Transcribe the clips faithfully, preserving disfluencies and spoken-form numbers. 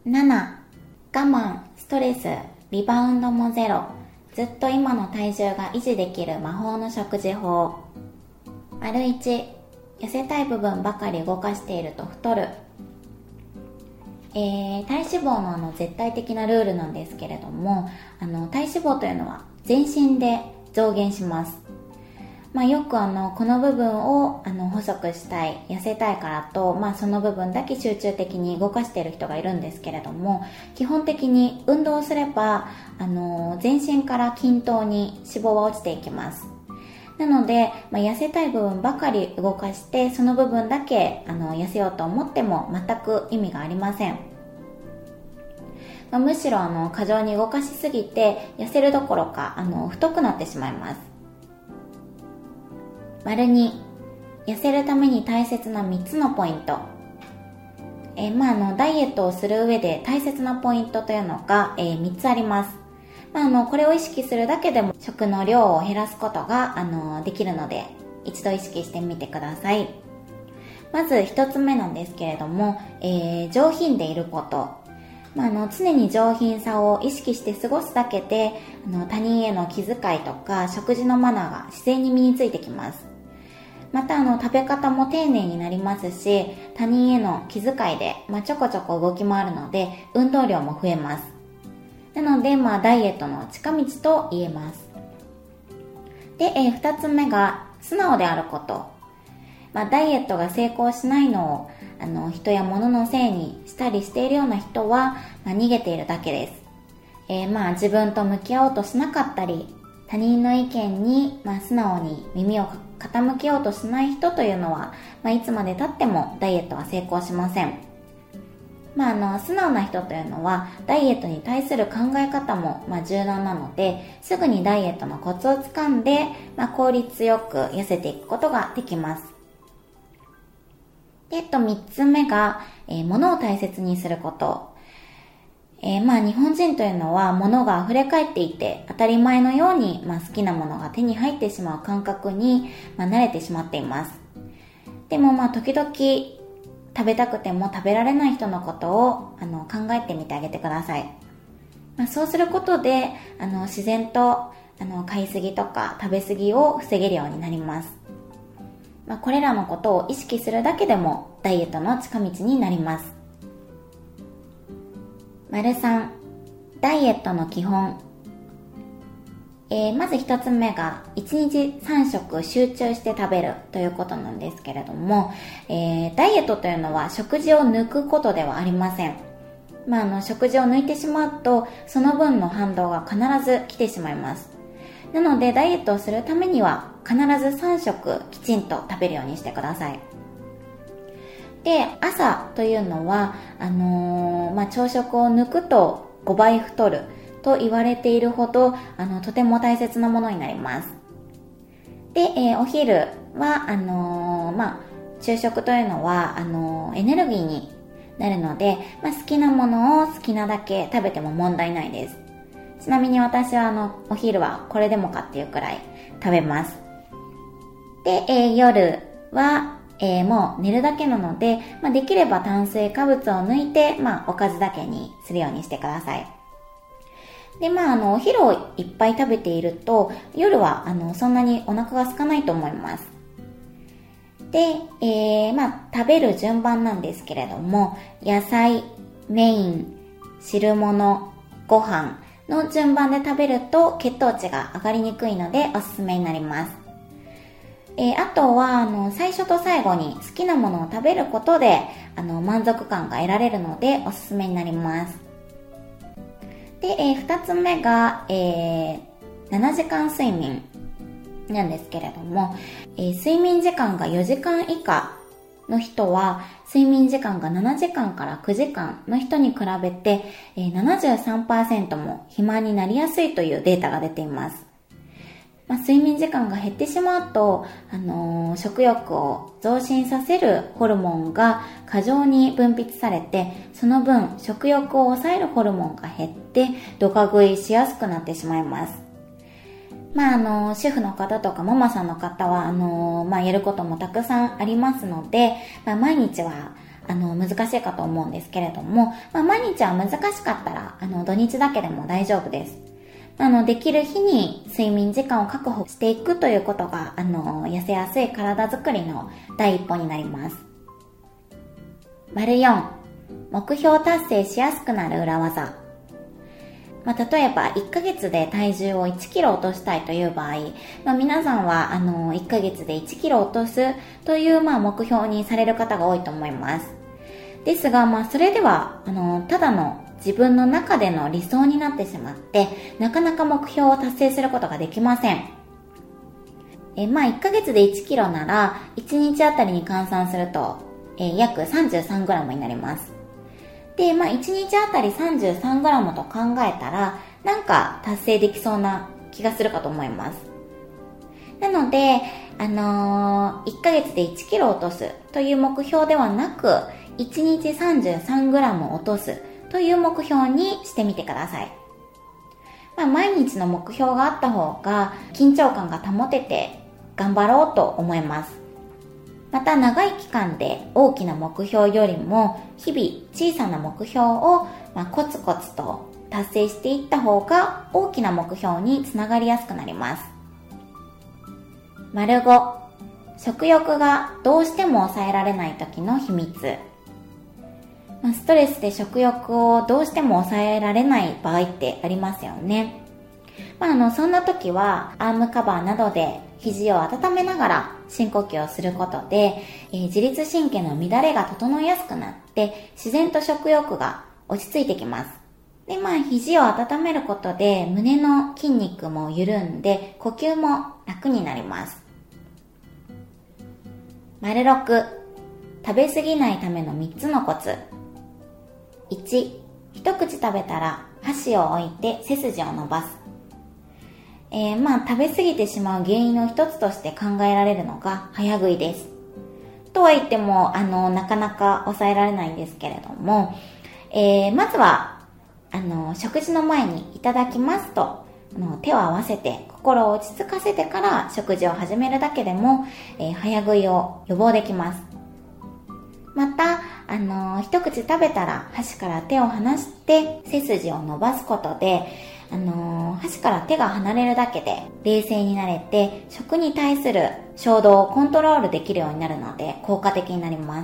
なな、我慢、ストレス、リバウンドもゼロ、ずっと今の体重が維持できる魔法の食事法。丸いち、痩せたい部分ばかり動かしていると太る。えー、体脂肪のあの絶対的なルールなんですけれども、あの体脂肪というのは全身で増減します。まあ、よくあのこの部分をあの細くしたい、痩せたいからと、まあ、その部分だけ集中的に動かしている人がいるんですけれども、基本的に運動すればあの全身から均等に脂肪は落ちていきます。なので、まあ、痩せたい部分ばかり動かしてその部分だけあの痩せようと思っても全く意味がありません。まあ、むしろあの過剰に動かしすぎて痩せるどころかあの太くなってしまいます。丸に、痩せるために大切なみっつのポイント。えー、まあ、あのダイエットをする上で大切なポイントというのが、えー、みっつあります。まあ、あのこれを意識するだけでも食の量を減らすことがあのできるので、一度意識してみてください。まずひとつめなんですけれども、えー、上品でいること。まあ、あの常に上品さを意識して過ごすだけであの他人への気遣いとか食事のマナーが自然に身についてきます。またあの食べ方も丁寧になりますし、他人への気遣いで、まあ、ちょこちょこ動き回るので運動量も増えます。なので、まあ、ダイエットの近道と言えます。で、えー、ふたつめが素直であること。まあ、ダイエットが成功しないのをあの人や物のせいにしたりしているような人は、まあ、逃げているだけです。えー、まあ自分と向き合おうとしなかったり、他人の意見に、まあ、素直に耳を傾けようとしない人というのは、まあ、いつまで経ってもダイエットは成功しません。まあ、あの素直な人というのはダイエットに対する考え方も、まあ、柔軟なので、すぐにダイエットのコツをつかんで、まあ、効率よく痩せていくことができます。で、えっと、みっつめが、えー、物を大切にすること。えー、まあ日本人というのは物が溢れ返っていて当たり前のように、まあ、好きなものが手に入ってしまう感覚に、まあ、慣れてしまっています。でもまあ時々食べたくても食べられない人のことをあの考えてみてあげてください。まあ、そうすることであの自然とあの買いすぎとか食べ過ぎを防げるようになります。まあ、これらのことを意識するだけでもダイエットの近道になります。丸さん、ダイエットの基本。えー、まず一つ目がいちにちさん食集中して食べるということなんですけれども、えー、ダイエットというのは食事を抜くことではありません。まあ、あの食事を抜いてしまうとその分の反動が必ず来てしまいます。なのでダイエットをするためには必ずさん食きちんと食べるようにしてください。で、朝というのはあのーまあ、朝食を抜くとごばい太ると言われているほどあのとても大切なものになります。で、えー、お昼はあのーまあ、昼食というのはあのーエネルギーになるので、まあ、好きなものを好きなだけ食べても問題ないです。ちなみに私はあのお昼はこれでもかっていうくらい食べます。で、えー、夜はえー、もう寝るだけなので、まあ、できれば炭水化物を抜いて、まあ、おかずだけにするようにしてください。で、まあ、あのお昼をいっぱい食べていると夜はあのそんなにお腹が空かないと思います。で、えー、まあ、食べる順番なんですけれども、野菜、メイン、汁物、ご飯の順番で食べると血糖値が上がりにくいのでおすすめになります。えー、あとはあの最初と最後に好きなものを食べることであの満足感が得られるのでおすすめになります。で、えー、ふたつめが、えー、ななじかん睡眠なんですけれども、えー、睡眠時間がよじかん以下の人は睡眠時間がななじかんからくじかんの人に比べて、えー、ななじゅうさんパーセント も肥満になりやすいというデータが出ています。まあ、睡眠時間が減ってしまうと、あのー、食欲を増進させるホルモンが過剰に分泌されて、その分食欲を抑えるホルモンが減ってドカ食いしやすくなってしまいます。まああのー、主婦の方とかママさんの方はあのー、まあやることもたくさんありますので、まあ、毎日はあの、難しいかと思うんですけれども、まあ、毎日は難しかったら、あの、土日だけでも大丈夫です。あの、できる日に睡眠時間を確保していくということが、あの、痩せやすい体づくりの第一歩になります。丸よん、目標達成しやすくなる裏技。まあ、例えばいっかげつで体重をいちキロ落としたいという場合、まあ、皆さんはあのいっかげつでいちキロ落とすというまあ目標にされる方が多いと思います。ですが、まあ、それではあのただの自分の中での理想になってしまって、なかなか目標を達成することができません。えまあ、いっかげつでいちキロならいちにちあたりに換算すると、え約 さんじゅうさんグラム になります。で、まあ、いちにちあたり さんじゅうさんグラム と考えたら、なんか達成できそうな気がするかと思います。なので、あのー、いっかげつでいちキロ落とすという目標ではなく、いちにち さんじゅうさんグラム 落とすという目標にしてみてください。まあ、毎日の目標があった方が緊張感が保てて頑張ろうと思います。また長い期間で大きな目標よりも日々小さな目標をまあコツコツと達成していった方が大きな目標につながりやすくなります。丸ご、食欲がどうしても抑えられない時の秘密。まあ、ストレスで食欲をどうしても抑えられない場合ってありますよね。まあ、あのそんな時はアームカバーなどで肘を温めながら深呼吸をすることで、えー、自律神経の乱れが整いやすくなって自然と食欲が落ち着いてきます。で、まあ肘を温めることで胸の筋肉も緩んで呼吸も楽になります。丸ろく、食べ過ぎないためのみっつのコツ。いち、一口食べたら箸を置いて背筋を伸ばす。えー、まあ食べ過ぎてしまう原因の一つとして考えられるのが早食いです。とは言ってもあのなかなか抑えられないんですけれども、えー、まずはあの食事の前にいただきますとあの手を合わせて心を落ち着かせてから食事を始めるだけでも、えー、早食いを予防できます。またあの一口食べたら箸から手を離して背筋を伸ばすことであのー、箸から手が離れるだけで冷静になれて食に対する衝動をコントロールできるようになるので効果的になります。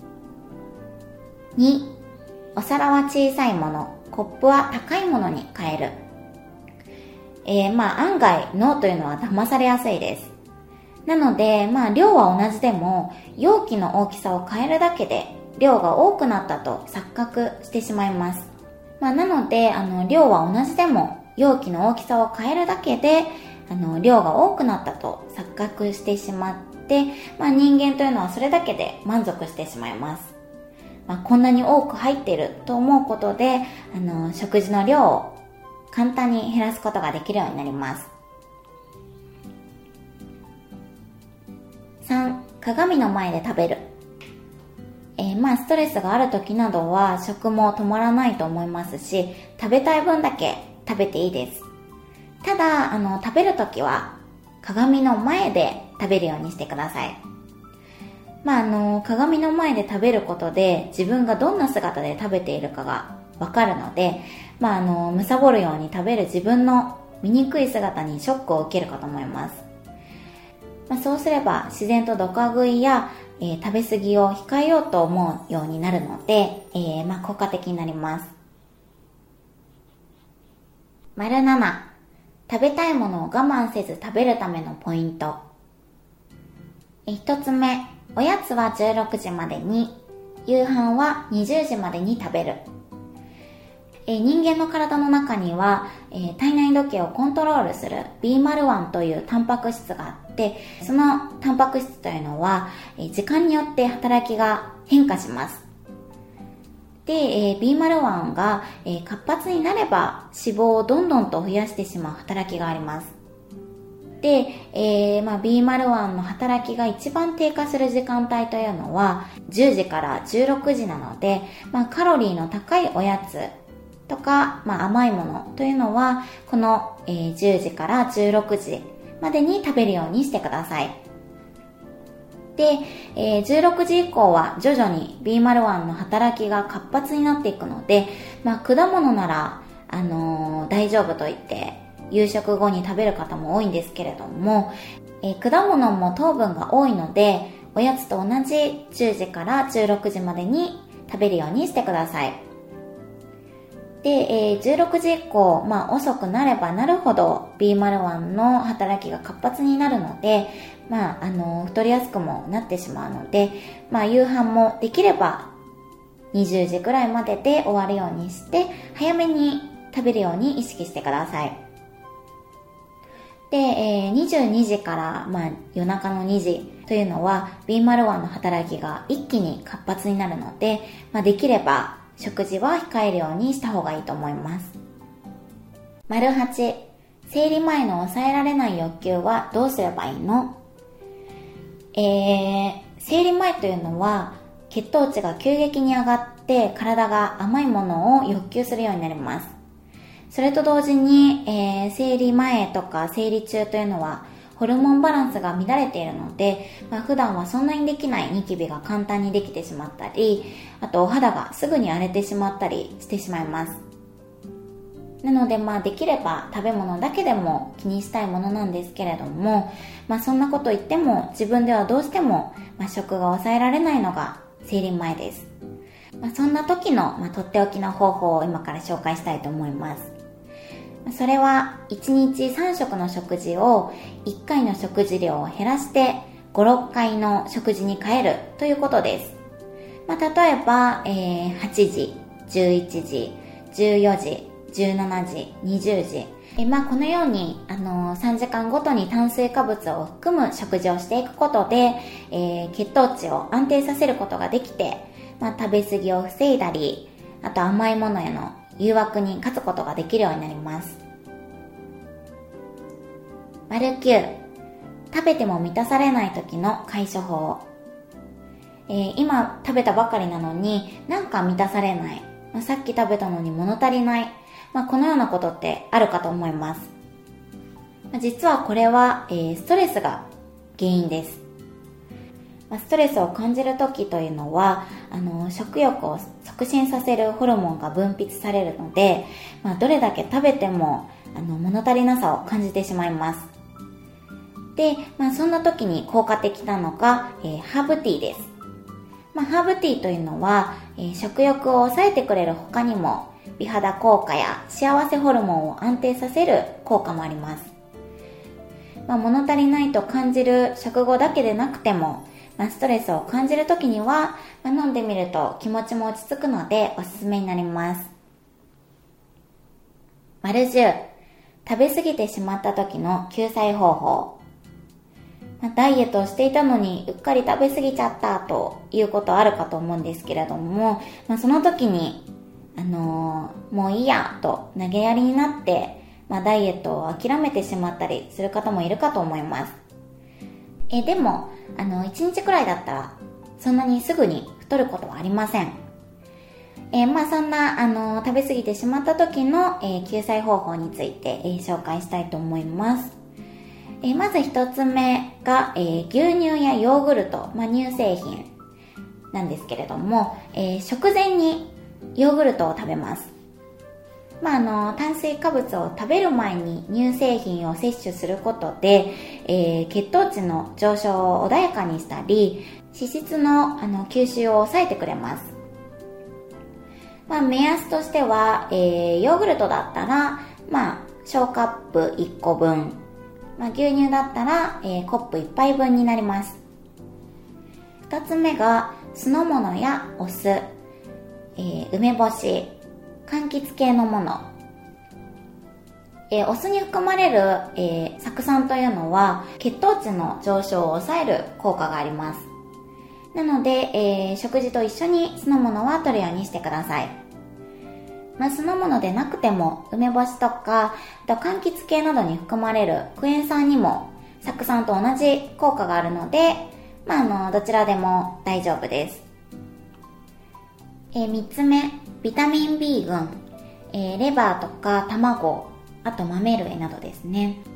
に、お皿は小さいもの、コップは高いものに変える。えー、まあ案外脳というのは騙されやすいです。なのでまあ量は同じでも容器の大きさを変えるだけで量が多くなったと錯覚してしまいます。まあ、なのであの量は同じでも容器の大きさを変えるだけであの量が多くなったと錯覚してしまって、まあ、人間というのはそれだけで満足してしまいます。まあ、こんなに多く入っていると思うことであの食事の量を簡単に減らすことができるようになります。さん、鏡の前で食べる。えー、まあストレスがある時などは食も止まらないと思いますし、食べたい分だけ食べていいです。ただあの食べる時は鏡の前で食べるようにしてください。まああの鏡の前で食べることで自分がどんな姿で食べているかがわかるので、まああの貪るように食べる自分の醜い姿にショックを受けるかと思います。まあ、そうすれば自然とドカ食いやえー、食べ過ぎを控えようと思うようになるので、えー、まあ効果的になります。丸なな、食べたいものを我慢せず食べるためのポイント。えー、一つ目、おやつはじゅうろくじまでに、夕飯はにじゅうじまでに食べる。えー、人間の体の中には、えー、体内時計をコントロールする ビーマルワン というタンパク質があって、そのタンパク質というのは、えー、時間によって働きが変化します。で、えー、ビーマルワン が、えー、活発になれば脂肪をどんどんと増やしてしまう働きがあります。で、えーまあ、ビーマルワン の働きが一番低下する時間帯というのはじゅうじからじゅうろくじなので、まあ、カロリーの高いおやつとか、まあ、甘いものというのはこの、えー、じゅうじからじゅうろくじまでに食べるようにしてください。 で、えー、じゅうろくじ以降は徐々に ビーマルワン の働きが活発になっていくので、まあ、果物なら、あのー、大丈夫と言って夕食後に食べる方も多いんですけれども、えー、果物も糖分が多いので、おやつと同じじゅうじからじゅうろくじまでに食べるようにしてください。で、えー、じゅうろくじ以降、まあ、遅くなればなるほど ビーマルワン の働きが活発になるので、まあ、あのー、太りやすくもなってしまうので、まあ、夕飯もできればにじゅうじくらいまでで終わるようにして、早めに食べるように意識してください。で、えー、にじゅうにじから、まあ、夜中のにじというのは ビーマルワン の働きが一気に活発になるので、まあ、できれば食事は控えるようにした方がいいと思います。丸はち、生理前の抑えられない欲求はどうすればいいの？えー、生理前というのは血糖値が急激に上がって体が甘いものを欲求するようになります。それと同時に、えー、生理前とか生理中というのはホルモンバランスが乱れているので、まあ、普段はそんなにできないニキビが簡単にできてしまったり、あとお肌がすぐに荒れてしまったりしてしまいます。なので、まあ、できれば食べ物だけでも気にしたいものなんですけれども、まあ、そんなこと言っても自分ではどうしても、まあ、食が抑えられないのが生理前です。まあ、そんな時の、まあ、とっておきの方法を今から紹介したいと思います。それはいちにちさん食の食事をいっかいの食事量を減らしてご、ろっかいの食事に変えるということです。まあ、例えば、えー、はちじ、じゅういちじ、じゅうよじ、じゅうしちじ、にじゅうじ、えーまあ、このように、あのー、さんじかんごとに炭水化物を含む食事をしていくことで、えー、血糖値を安定させることができて、まあ、食べ過ぎを防いだり、あと甘いものへの誘惑に勝つことができるようになります。丸きゅう、食べても満たされない時の対処法。えー、今食べたばかりなのになんか満たされない、まあ、さっき食べたのに物足りない、まあ、このようなことってあるかと思います。まあ、実はこれは、えー、ストレスが原因です。まあ、ストレスを感じる時というのはあの食欲を促進させるホルモンが分泌されるので、まあ、どれだけ食べてもあの物足りなさを感じてしまいます。で、まあ、そんな時に効果的なのが、えー、ハーブティーです。まあ、ハーブティーというのは、えー、食欲を抑えてくれる他にも美肌効果や幸せホルモンを安定させる効果もあります。まあ、物足りないと感じる食後だけでなくても、まあ、ストレスを感じる時には、まあ、飲んでみると気持ちも落ち着くのでおすすめになります。丸じゅう、食べ過ぎてしまった時の救済方法。まあ、ダイエットをしていたのにうっかり食べ過ぎちゃったということあるかと思うんですけれども、まあ、その時に、あのー、もういいやと投げやりになって、まあ、ダイエットを諦めてしまったりする方もいるかと思います。えでもあのいちにちくらいだったらそんなにすぐに太ることはありません。えー、まあそんなあの食べ過ぎてしまった時の、えー、救済方法について、えー、紹介したいと思います。えー、まず一つ目が、えー、牛乳やヨーグルト、まあ、乳製品なんですけれども、えー、食前にヨーグルトを食べます。まあ、あの炭水化物を食べる前に乳製品を摂取することで、えー、血糖値の上昇を穏やかにしたり脂質 の, あの吸収を抑えてくれます。まあ、目安としては、えー、ヨーグルトだったら、まあ、小カップいっこぶん、まあ、牛乳だったら、えー、コップいっぱいぶんになります。二つ目が酢の物やお酢、えー、梅干し、柑橘系のもの、えー、お酢に含まれる、えー、酢酸というのは血糖値の上昇を抑える効果があります。なので、えー、食事と一緒に酢の物は摂るようにしてください。まあ、酢の物でなくても梅干しとかあと柑橘系などに含まれるクエン酸にも酢酸と同じ効果があるので、まあ、あのどちらでも大丈夫です。えー、三つ目、ビタミン B 群、えー、レバーとか卵、あと豆類などですね。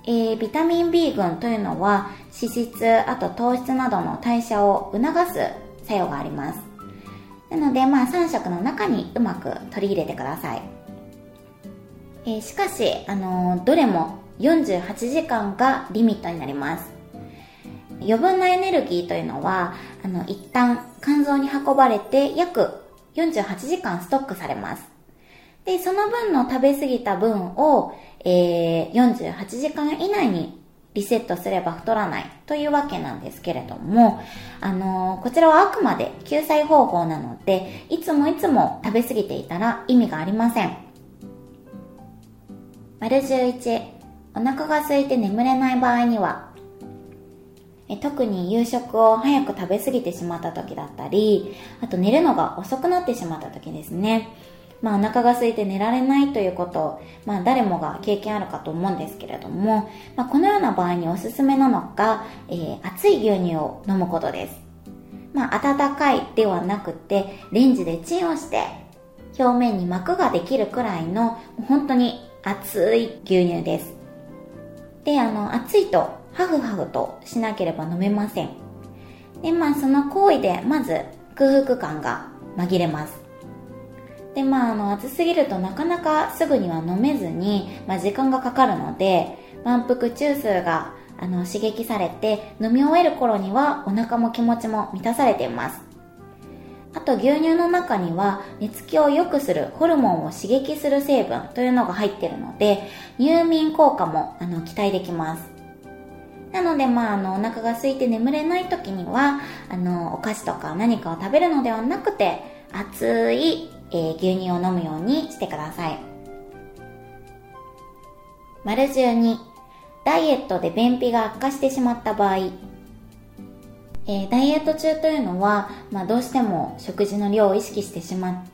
えー、ビタミン B 群というのは脂質、あと糖質などの代謝を促す作用があります。なので、まあさん食の中にうまく取り入れてください。えー、しかし、あのー、どれもよんじゅうはちじかんがリミットになります。余分なエネルギーというのは、あの、一旦肝臓に運ばれて約よんじゅうはちじかんストックされます。で、その分の食べ過ぎた分を、えー、よんじゅうはちじかん以内にリセットすれば太らないというわけなんですけれども、あのー、こちらはあくまで救済方法なので、いつもいつも食べ過ぎていたら意味がありません。丸じゅういち、お腹が空いて眠れない場合には、え特に夕食を早く食べ過ぎてしまった時だったり、あと寝るのが遅くなってしまった時ですね。まあお腹が空いて寝られないということ、まあ誰もが経験あるかと思うんですけれども、まあ、このような場合におすすめなのが、えー、熱い牛乳を飲むことです。まあ温かいではなくて、レンジでチンをして表面に膜ができるくらいの本当に熱い牛乳です。で、あの熱いとハフハフとしなければ飲めません。で、まあその行為でまず空腹感が紛れます。で、まああの暑すぎるとなかなかすぐには飲めずに、まあ時間がかかるので、満腹中枢があの刺激されて飲み終える頃にはお腹も気持ちも満たされています。あと牛乳の中には寝つきを良くするホルモンを刺激する成分というのが入っているので、入眠効果もあの期待できます。なので、まあ、あの、お腹が空いて眠れない時には、あの、お菓子とか何かを食べるのではなくて、熱い、えー、牛乳を飲むようにしてください。丸じゅうに、ダイエットで便秘が悪化してしまった場合、えー、ダイエット中というのは、まあ、どうしても食事の量を意識してしまって、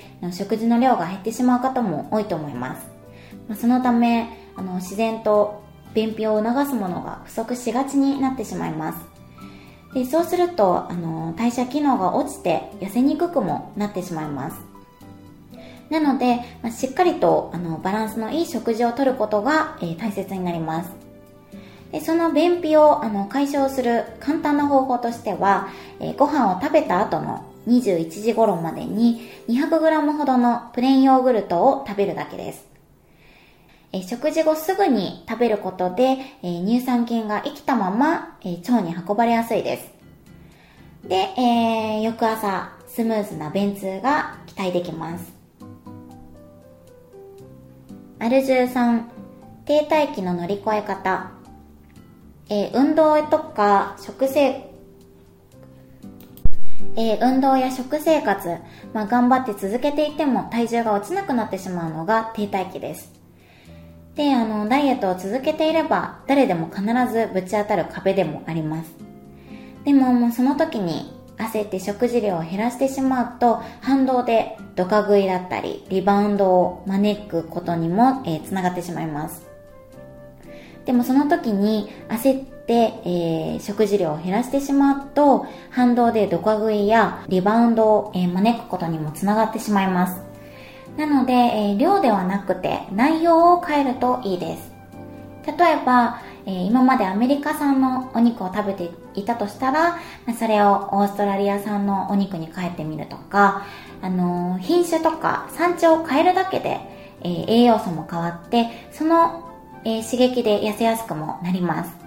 食事の量が減ってしまう方も多いと思います。まあ、そのため、あの、自然と便秘を促すものが不足しがちになってしまいます。で、そうするとあの代謝機能が落ちて痩せにくくもなってしまいます。なので、まあ、しっかりとあのバランスのいい食事をとることが、えー、大切になります。で、その便秘をあの解消する簡単な方法としては、えー、ご飯を食べた後のにじゅういちじ頃までに にひゃくグラム ほどのプレーンヨーグルトを食べるだけです。えー、食事後すぐに食べることで、えー、乳酸菌が生きたまま、えー、腸に運ばれやすいです。で、えー、翌朝スムーズな便通が期待できます。丸じゅうさん、停滞期の乗り越え方。えー、運動とか食生えー、運動や食生活、まあ、頑張って続けていても体重が落ちなくなってしまうのが停滞期です。で、あの、ダイエットを続けていれば、誰でも必ずぶち当たる壁でもあります。でも、もうその時に焦って食事量を減らしてしまうと、反動でドカ食いだったり、リバウンドを招くことにも、えー、つながってしまいます。でもその時に焦って、えー、食事量を減らしてしまうと、反動でドカ食いやリバウンドを、えー、招くことにもつながってしまいます。なので、えー、量ではなくて内容を変えるといいです。例えば、えー、今までアメリカ産のお肉を食べていたとしたら、それをオーストラリア産のお肉に変えてみるとか、あのー、品種とか産地を変えるだけで、えー、栄養素も変わって、その、えー、刺激で痩せやすくもなります。